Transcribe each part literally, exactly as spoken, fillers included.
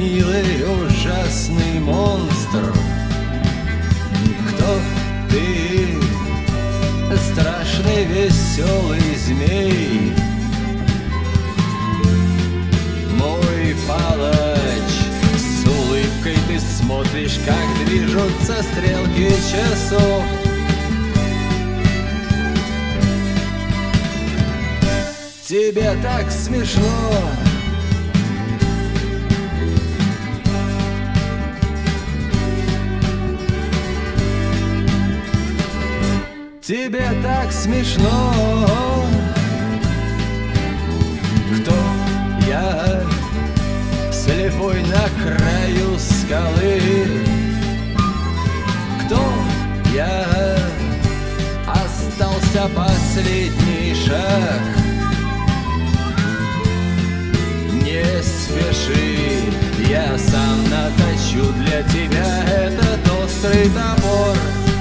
милый ужасный монстр. Кто ты, страшный веселый змей? Мой палач, с улыбкой ты смотришь, как движутся стрелки часов. Тебе так смешно. Тебе так смешно. Кто я, слепой на краю скалы? Кто я, остался последний шаг? Не спеши, я сам наточу для тебя этот острый топор.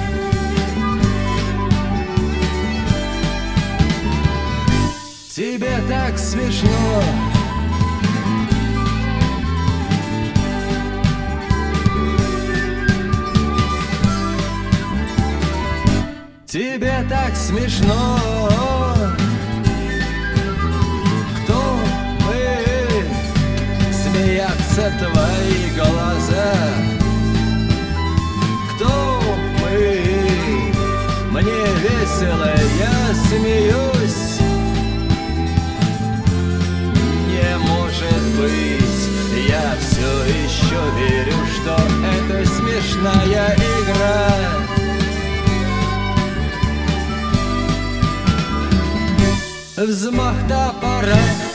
Тебе так смешно. Тебе так смешно. Кто мы? Смеятся твои глаза. Кто мы? Мне весело, я смеюсь. Я все еще верю, что это смешная игра. Взмах топора.